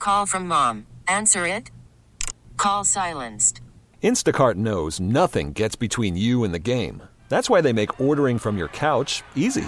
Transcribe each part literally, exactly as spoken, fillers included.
Call from mom. Answer it. Call silenced. Instacart knows nothing gets between you and the game. That's why they make ordering from your couch easy.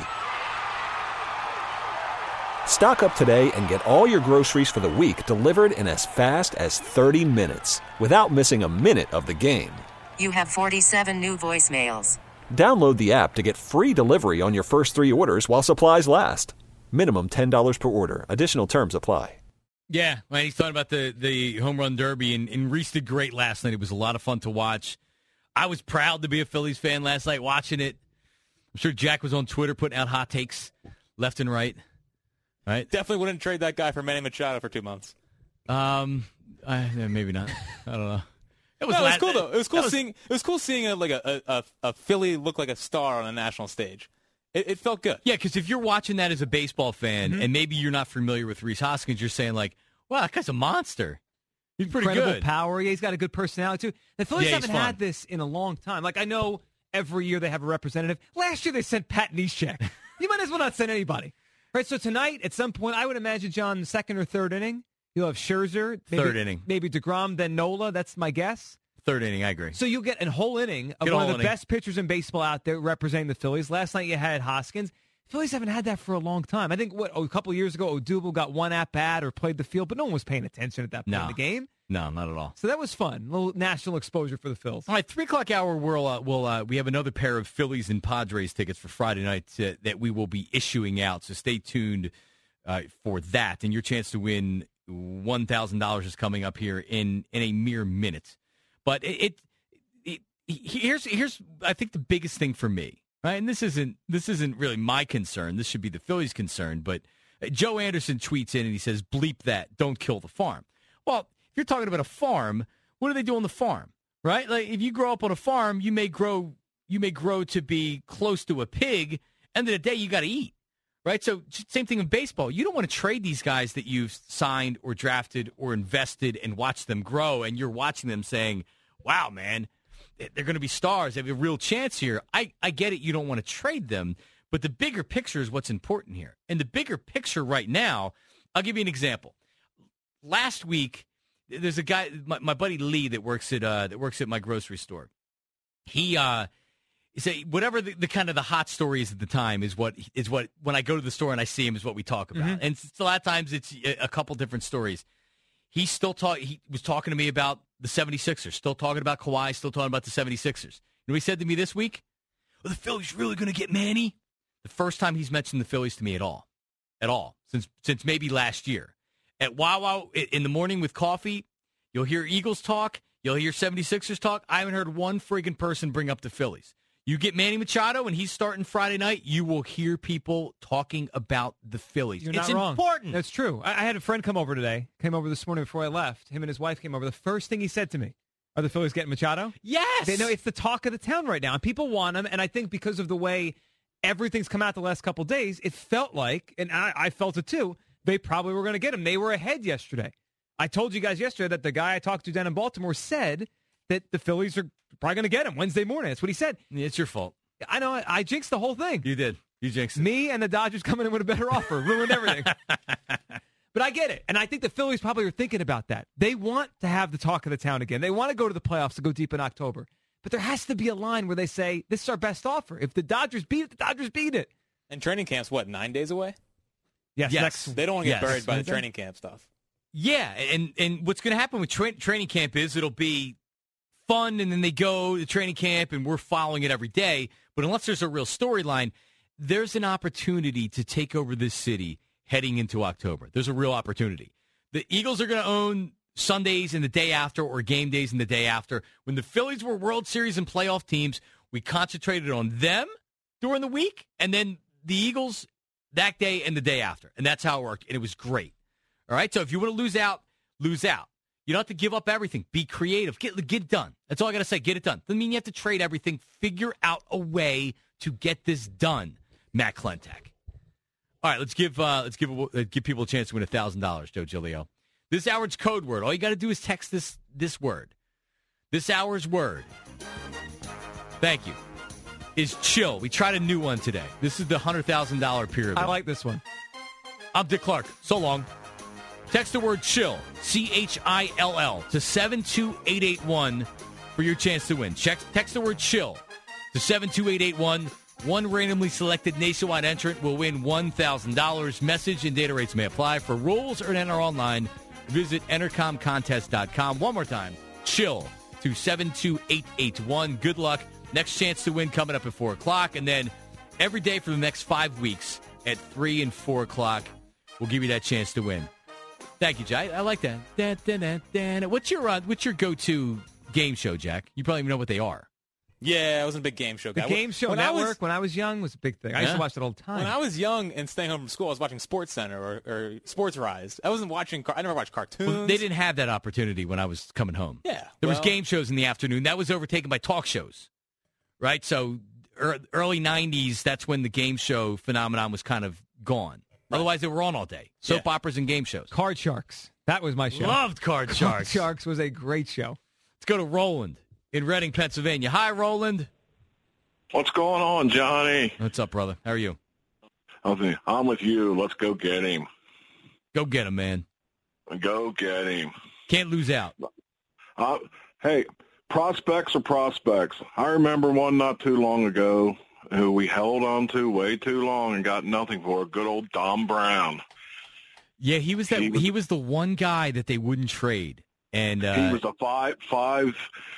Stock up today and get all your groceries for the week delivered in as fast as thirty minutes without missing a minute of the game. You have forty-seven new voicemails. Download the app to get free delivery on your first three orders while supplies last. Minimum ten dollars per order. Additional terms apply. Yeah, well, he's talking about the, the home run derby, and, and Reese did great last night. It was a lot of fun to watch. I was proud to be a Phillies fan last night watching it. I'm sure Jack was on Twitter putting out hot takes left and right. Right? Definitely wouldn't trade that guy for Manny Machado for two months. Um, I, yeah, maybe not. I don't know. It was, no, last, it was cool though. It was cool was, seeing. It was cool seeing a, like a, a a Philly look like a star on a national stage. It, it felt good. Yeah, because if you're watching that as a baseball fan, mm-hmm. and maybe you're not familiar with Rhys Hoskins, you're saying like, "Wow, that guy's a monster. He's pretty Incredible good. Power. Yeah, he's got a good personality too." The Phillies yeah, haven't fun. had this in a long time. Like I know every year they have a representative. Last year they sent Pat Neshek. You might as well not send anybody. Right, so tonight, at some point, I would imagine, John, the second or third inning, you'll have Scherzer. Maybe, Third inning. Maybe DeGrom, then Nola. That's my guess. Third inning, I agree. So you'll get a whole inning of Get one of the inning. best pitchers in baseball out there representing the Phillies. Last night you had Hoskins. Phillies haven't had that for a long time. I think, what, a couple years ago, Odubel got one at-bat or played the field, but no one was paying attention at that point No. in the game. No, not at all. So that was fun. A little national exposure for the Phils. All right, three o'clock hour. We'll, uh, we'll uh, we have another pair of Phillies and Padres tickets for Friday night uh, that we will be issuing out. So stay tuned uh, for that, and your chance to win one thousand dollars is coming up here in in a mere minute. But it, it, it here's here's I think the biggest thing for me, right? And this isn't this isn't really my concern. This should be the Phillies' concern. But Joe Anderson tweets in and he says, "Bleep that! Don't kill the farm." Well, if you're talking about a farm, what do they do on the farm, right? Like if you grow up on a farm, you may grow you may grow to be close to a pig. End of the day, you got to eat, right? So same thing in baseball. You don't want to trade these guys that you've signed or drafted or invested and watch them grow, and you're watching them saying, "Wow, man, they're going to be stars. They have a real chance here." I, I get it. You don't want to trade them, but the bigger picture is what's important here. And the bigger picture right now, I'll give you an example. Last week, there's a guy, my, my buddy Lee, that works at uh, that works at my grocery store. He uh, say whatever the, the kind of the hot story is at the time is what is what when I go to the store and I see him is what we talk about. Mm-hmm. And it's, a lot of times it's a, a couple different stories. He still talk. He was talking to me about the seventy-sixers, still talking about Kawhi, still talking about the seventy-sixers. You know what he said to me this week? Well, the Phillies really going to get Manny? The first time he's mentioned the Phillies to me at all. At all. Since since maybe last year. At Wawa in the morning with coffee, you'll hear Eagles talk, you'll hear seventy-sixers talk. I haven't heard one friggin' person bring up the Phillies. You get Manny Machado and he's starting Friday night, you will hear people talking about the Phillies. You're it's not wrong. important. That's true. I, I had a friend come over today, came over this morning before I left. Him and his wife came over. The first thing he said to me, "Are the Phillies getting Machado?" Yes. They know it's the talk of the town right now, and people want him. And I think because of the way everything's come out the last couple of days, it felt like, and I, I felt it too, they probably were going to get him. They were ahead yesterday. I told you guys yesterday that the guy I talked to down in Baltimore said that the Phillies are probably going to get him Wednesday morning. That's what he said. It's your fault. I know. I, I jinxed the whole thing. You did. You jinxed it. Me and the Dodgers coming in with a better offer. Ruined everything. But I get it. And I think the Phillies probably are thinking about that. They want to have the talk of the town again. They want to go to the playoffs to go deep in October. But there has to be a line where they say, this is our best offer. If the Dodgers beat it, the Dodgers beat it. And training camp's, what, nine days away? Yes. Yes. Next, They don't want to Yes. get buried by the Wednesday? training camp stuff. Yeah, and, and what's going to happen with tra- training camp is it'll be fun, and then they go to training camp, and we're following it every day. But unless there's a real storyline, there's an opportunity to take over this city heading into October. There's a real opportunity. The Eagles are going to own Sundays and the day after, or game days and the day after. When the Phillies were World Series and playoff teams, we concentrated on them during the week, and then the Eagles that day and the day after. And that's how it worked, and it was great. All right, so if you want to lose out, lose out. You don't have to give up everything. Be creative. Get, get it done. That's all I got to say. Get it done. Doesn't mean you have to trade everything. Figure out a way to get this done, Matt Klentak. All right, let's give uh, let's give uh, give people a chance to win one thousand dollars, Joe Giglio. This hour's code word. All you got to do is text this this word. This hour's word. Thank you. Is chill. We tried a new one today. This is the one hundred thousand dollars pyramid. I like this one. I'm Dick Clark. So long. Text the word chill, C H I L L, to seven two eight eight one for your chance to win. Check, text the word chill to seven two eight eight one. One randomly selected nationwide entrant will win one thousand dollars. Message and data rates may apply. For rules or enter online, visit entercom contest dot com. One more time, chill to seven two eight eight one. Good luck. Next chance to win coming up at four o'clock. And then every day for the next five weeks at three and four o'clock, we'll give you that chance to win. Thank you, Jack. I like that. Da, da, da, da. What's your uh, what's your go-to game show, Jack? You probably even know what they are. Yeah, I wasn't a big game show guy. The Game Show when I Network, was, when I was young, was a big thing. I used Yeah. to watch that all the time. When I was young and staying home from school, I was watching Sports Center or, or Sports Rise. I wasn't watching. car- I never watched cartoons. Well, they didn't have that opportunity when I was coming home. Yeah, There was well- game shows in the afternoon. That was overtaken by talk shows, right? So er, early nineties, that's when the game show phenomenon was kind of gone. Otherwise, they were on all day. Soap Yeah. operas and game shows. Card Sharks. That was my show. Loved Card Card Sharks. Sharks was a great show. Let's go to Roland in Reading, Pennsylvania. Hi, Roland. What's going on, Johnny? What's up, brother? How are you? Okay, I'm with you. Let's go get him. Go get him, man. Go get him. Can't lose out. Uh, hey, prospects are prospects. I remember one not too long ago who we held on to way too long and got nothing for. Good old Dom Brown. Yeah, he was that. He He was- was, the one guy that they wouldn't trade, and uh, he was a five five.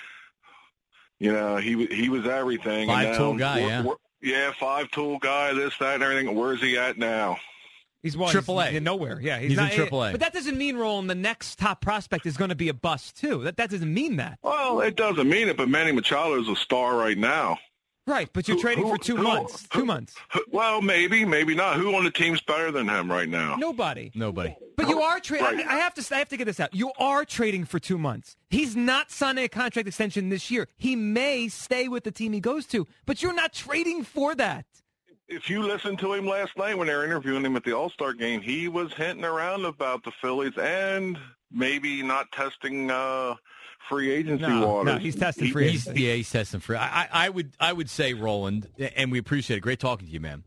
You know, he wa- he was everything. and Five tool now guy, we're- yeah. we're- yeah, five tool guy. This, that, and everything. Where's he at now? He's one. Triple A. He's in nowhere. Yeah, he's, He's in not, Triple A. But that doesn't mean, Roland, the next top prospect is going to be a bust, too. That that doesn't mean that. Well, it doesn't mean it, but Manny Machado is a star right now. Right, but you're Who- trading who- for two who- months. who- Two months. Well, maybe, maybe not. Who on the team's better than him right now? Nobody. nobody. But you are trading. Right. I have to. I have to get this out. You are trading for two months. He's not signing a contract extension this year. He may stay with the team he goes to, but you're not trading for that. If you listened to him last night when they were interviewing him at the All-Star game, he was hinting around about the Phillies and maybe not testing uh, free agency No, waters. no, he's testing He- free He's, agency. yeah, he's testing for. I, I, I would, I would say, Roland, and we appreciate it. Great talking to you, man.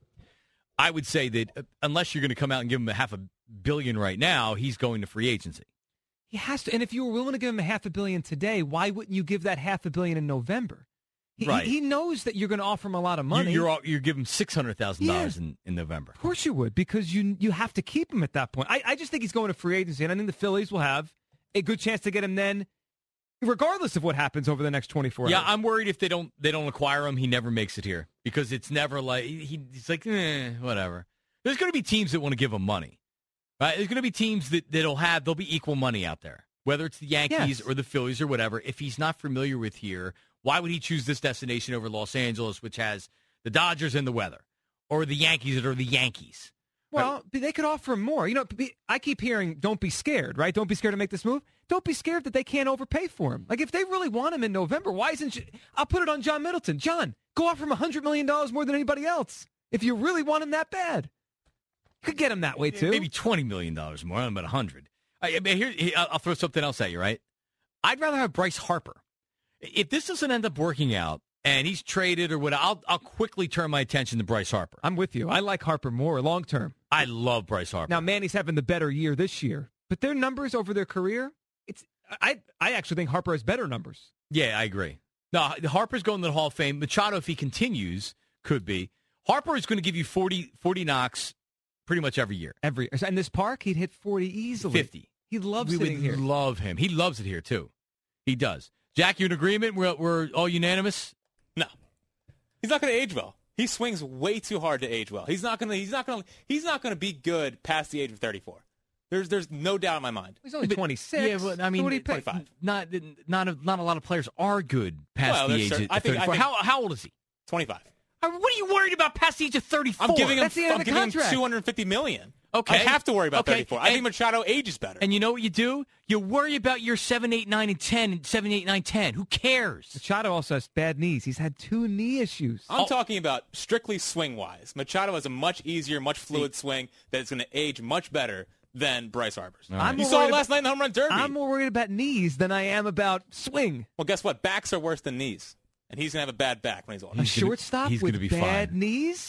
I would say that uh, unless you're going to come out and give him a half a billion right now, he's going to free agency. He has to. And if you were willing to give him a half a billion today, why wouldn't you give that half a billion in November? He, Right. he, he knows that you're going to offer him a lot of You, money. you're all, you're giving six hundred thousand dollars Yeah. in, in November. Of course you would, because you you have to keep him at that point. I, I just think he's going to free agency, and I think the Phillies will have a good chance to get him then, regardless of what happens over the next twenty-four Yeah, hours. I'm worried if they don't they don't acquire him, he never makes it here because it's never like he, he's like eh, whatever. There's going to be teams that want to give him money, right? There's going to be teams that that'll have there'll be equal money out there, whether it's the Yankees Yes. or the Phillies or whatever. If he's not familiar with here, why would he choose this destination over Los Angeles, which has the Dodgers and the weather, or the Yankees that are the Yankees? Well, they could offer him more. You know, be- I keep hearing, don't be scared, right? Don't be scared to make this move. Don't be scared that they can't overpay for him. Like, if they really want him in November, why isn't you? I'll put it on John Middleton. John, go offer him one hundred million dollars more than anybody else. If you really want him that bad. You could get him that way, too. Maybe twenty million dollars more, about one hundred. I, I mean, here, here, I'll I'll throw something else at you, right? I'd rather have Bryce Harper. If this doesn't end up working out and he's traded or what, I'll, I'll quickly turn my attention to Bryce Harper. I'm with you. I like Harper more long term. I love Bryce Harper. Now, Manny's having the better year this year, but their numbers over their career, it's I I actually think Harper has better numbers. Yeah, I agree. No, Harper's going to the Hall of Fame. Machado, if he continues, could be. Harper is going to give you forty, forty knocks pretty much every year. Every in this park, he'd hit forty easily. fifty. He loves we sitting would here. love him. He loves it here, too. He does. Jack, you in agreement? We're, we're all unanimous? No, he's not going to age well. He swings way too hard to age well. He's not going to. He's not going to. He's not going to be good past the age of thirty-four. There's there's no doubt in my mind. He's only But- twenty-six. Yeah, but I mean, So what do you pick? twenty-five. Not, not, a, not a lot of players are good past Well, the there's age certain- of I think- I thirty-four. think- how, how old is he? twenty-five. Uh, What are you worried about past the age of thirty-four? I'm giving him. That's the end I'm of the giving him contract. two hundred fifty million. Okay. I have to worry about Okay. thirty-four. I And- think Machado ages better. And you know what you do? You worry about your seven, eight, nine, and ten, and seven, eight, nine, ten. Who cares? Machado also has bad knees. He's had two knee issues. I'm Oh. talking about strictly swing-wise. Machado has a much easier, much fluid swing that's going to age much better than Bryce Harper's. I'm You more saw worried it last about- night in the home run derby. I'm more worried about knees than I am about swing. Well, guess what? Backs are worse than knees. And he's going to have a bad back when he's older. A He's gonna- shortstop he's with gonna be bad fine. knees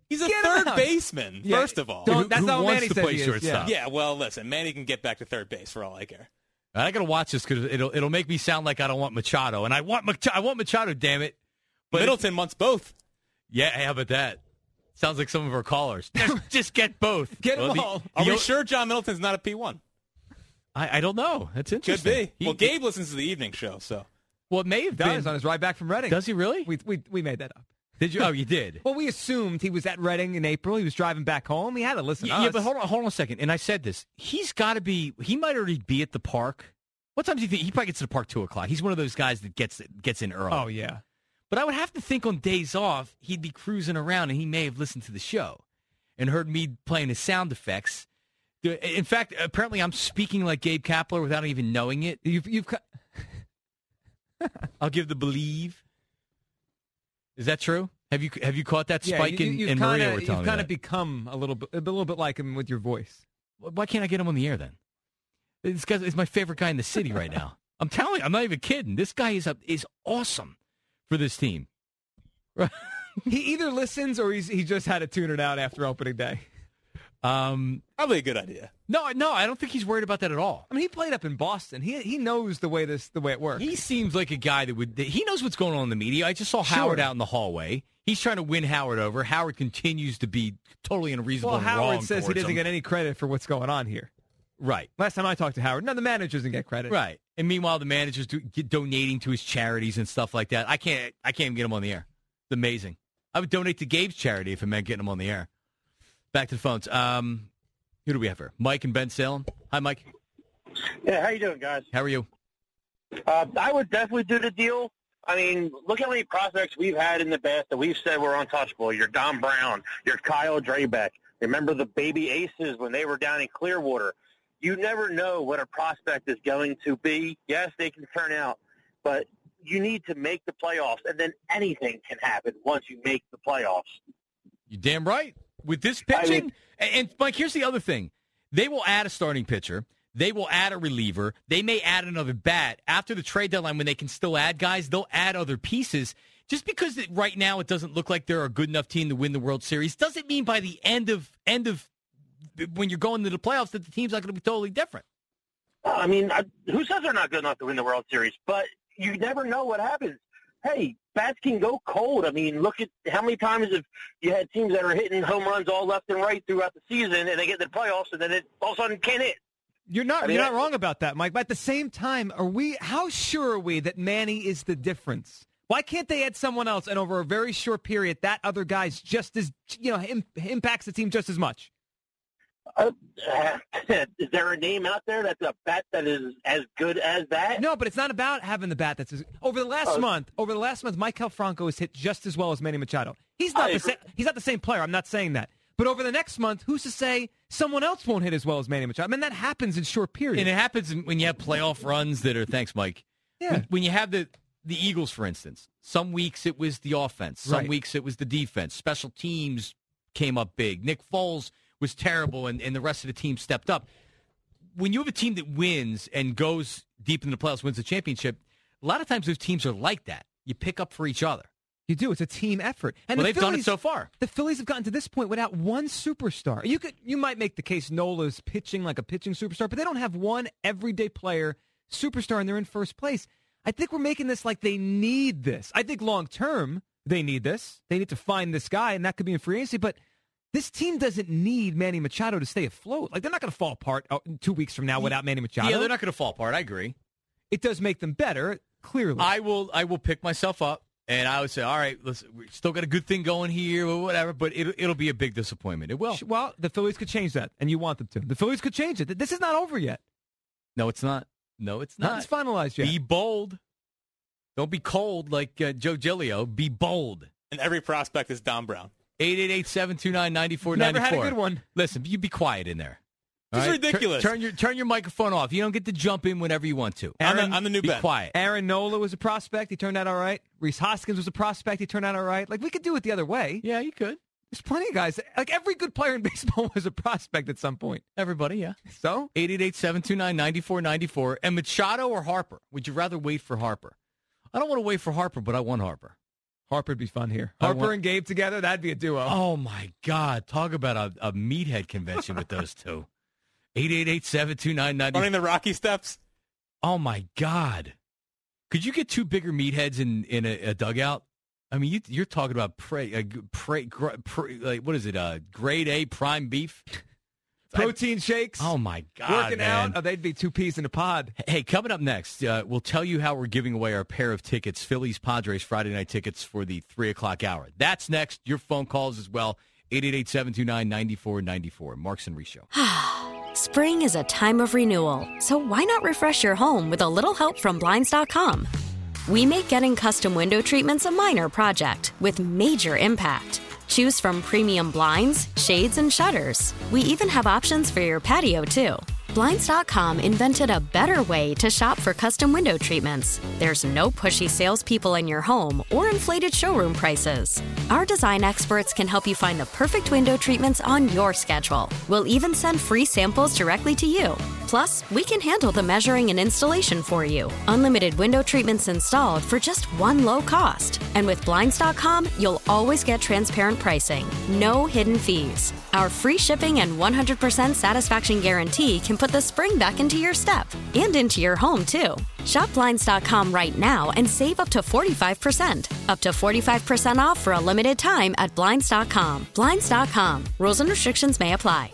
He's a Get him third out. baseman, Yeah, first of all. don't- Who- that's who not what wants Manny to says play he is, shortstop? Yeah, well, listen, Manny can get back to third base for all I care. I got to watch this because it'll it'll make me sound like I don't want Machado, and I want Machado. I want Machado. Damn it! But Middleton wants both. yeah, how about that? Sounds like some of our callers. Just, just get both. Get Well, them the- all. Are the- we sure John Middleton's not a P one? I, I don't know. That's Could interesting. be. He- well, Gabe listens to the evening show, so. Well, it may have Does been. on his ride back from Reading. Does he really? We, we, we made that up. Did you? Oh, you did. Well, we assumed he was at Reading in April. He was driving back home. He had to listen to Yeah, us. but hold on, hold on a second. And I said this. He's got to be. He might already be at the park. What time do you think he probably gets to the park? Two o'clock. He's one of those guys that gets gets in early. Oh, yeah. But I would have to think on days off he'd be cruising around and he may have listened to the show and heard me playing his sound effects. In fact, apparently I'm speaking like Gabe Kapler without even knowing it. You've, you've cut. I'll give the believe. Is that true? Have you have you caught that Yeah, spike you, in, you've in kinda, Maria? We're You've telling me kind that. of become a little bit, a little bit like him with your voice. Why can't I get him on the air then? This guy is my favorite guy in the city right now. I'm telling you, I'm not even kidding. This guy is a, is awesome for this team. He either listens or he's he just had to tune it out after opening day. Um, Probably a good idea. no, no, I don't think he's worried about that at all. I mean, he played up in Boston. He he knows the way this the way it works. He seems like a guy that would. That he knows what's going on in the media. I just saw Sure. Howard out in the hallway. He's trying to win Howard over. Howard continues to be totally unreasonable. well, and Howard wrong says he towards doesn't him. get any credit for what's going on here. right, Last time I talked to Howard, no, the manager doesn't get credit. right. And meanwhile, the manager's do, get, donating to his charities and stuff like that. I can't. I can't even get him on the air. It's amazing. I would donate to Gabe's charity if it meant getting him on the air. Back to the phones. Um, who do we have here? Mike and Ben Salem. Hi, Mike. Yeah, how you doing, guys? How are you? Uh, I would definitely do the deal. I mean, look how many prospects we've had in the past that we've said were untouchable. Your Don Brown, your Kyle Drabeck. Remember the baby aces when they were down in Clearwater? You never know what a prospect is going to be. Yes, they can turn out, but you need to make the playoffs, and then anything can happen once you make the playoffs. You damn right. With this I pitching, mean- and, and Mike, here's the other thing. They will add a starting pitcher. They will add a reliever. They may add another bat. After the trade deadline, when they can still add guys, they'll add other pieces. Just because it, right now it doesn't look like they're a good enough team to win the World Series doesn't mean by the end of end of when you're going to the playoffs that the team's not going to be totally different. I mean, I, who says they're not good enough to win the World Series? But you never know what happens. Hey, bats can go cold. I mean, look at how many times have you had teams that are hitting home runs all left and right throughout the season, and they get to the playoffs, and then it all of a sudden can't hit. You're not I mean, you're not I- wrong about that, Mike. But at the same time, are we? How sure are we that Manny is the difference? Why can't they add someone else, and over a very short period, that other guy's just as you know im- impacts the team just as much? Uh, is there a name out there that's a bat that is as good as that? No, but it's not about having the bat that's as, over the last Oh. month. Over the last month, Maikel Franco has hit just as well as Manny Machado. He's not I the agree. sa- he's not the same player. I'm not saying that. But over the next month, who's to say someone else won't hit as well as Manny Machado? I mean, that happens in short periods. And it happens when you have playoff runs that are, thanks, Mike. Yeah. When, when you have the, the Eagles, for instance, some weeks it was the offense. Some Right. weeks it was the defense. Special teams came up big. Nick Foles was terrible, and, and the rest of the team stepped up. When you have a team that wins and goes deep in the playoffs, wins the championship, a lot of times those teams are like that. You pick up for each other. You do. It's a team effort. And Well, the they've done it Phillies- so far. The Phillies have gotten to this point without one superstar. You could, you might make the case Nola's pitching like a pitching superstar, but they don't have one everyday player superstar, and they're in first place. I think we're making this like they need this. I think long term they need this. They need to find this guy, and that could be in free agency. But this team doesn't need Manny Machado to stay afloat. Like they're not going to fall apart uh, two weeks from now without Manny Machado. Yeah, they're not going to fall apart. I agree. It does make them better, clearly. I will I will pick myself up, and I would say, all right, let's, we still got a good thing going here or whatever, but it'll, it'll be a big disappointment. It will. Well, the Phillies could change that, and you want them to. The Phillies could change it. This is not over yet. No, it's not. No, it's not. Nothing's finalized yet. Be bold. Don't be cold like uh, Joe Giglio. Be bold. And every prospect is Don Brown. eight eight eight, seven two nine, nine four nine four. Never had a good one. Listen, you be quiet in there. This is All right? Tur- ridiculous. Turn your turn your microphone off. You don't get to jump in whenever you want to. I'm, Aaron, the, I'm the new Be Ben. quiet. Aaron Nola was a prospect. He turned out all right. Reese Hoskins was a prospect. He turned out all right. Like, we could do it the other way. Yeah, you could. There's plenty of guys. Like, every good player in baseball was a prospect at some point. Everybody, yeah. So, eight eight eight, seven two nine, nine four nine four. And Machado or Harper? Would you rather wait for Harper? I don't want to wait for Harper, but I want Harper. Harper'd be fun here. I Harper want- and Gabe together, that'd be a duo. Oh, my God. Talk about a, a meathead convention with those two. eight eight eight, seven two nine, nine oh Running the Rocky steps. Oh, my God. Could you get two bigger meatheads in, in a, a dugout? I mean, you, you're talking about pre, uh, pre, gr- pre, like, what is it, uh, grade A prime beef? Protein shakes. Oh, my God, Working man. out. Oh, they'd be two peas in a pod. Hey, coming up next, uh, we'll tell you how we're giving away our pair of tickets, Phillies Padres Friday night tickets for the three o'clock hour. That's next. Your phone calls as well, eight eight eight, seven two nine, nine four nine four. Marks and Reese Show. Spring is a time of renewal, so why not refresh your home with a little help from Blinds dot com? We make getting custom window treatments a minor project with major impact. Choose from premium blinds, shades, and shutters. We even have options for your patio, too. Blinds dot com invented a better way to shop for custom window treatments. There's no pushy salespeople in your home or inflated showroom prices. Our design experts can help you find the perfect window treatments on your schedule. We'll even send free samples directly to you. Plus, we can handle the measuring and installation for you. Unlimited window treatments installed for just one low cost. And with Blinds dot com, you'll always get transparent pricing. No hidden fees. Our free shipping and one hundred percent satisfaction guarantee can put the spring back into your step and into your home, too. Shop Blinds dot com right now and save up to forty-five percent. Up to forty-five percent off for a limited time at Blinds dot com. Blinds dot com. Rules and restrictions may apply.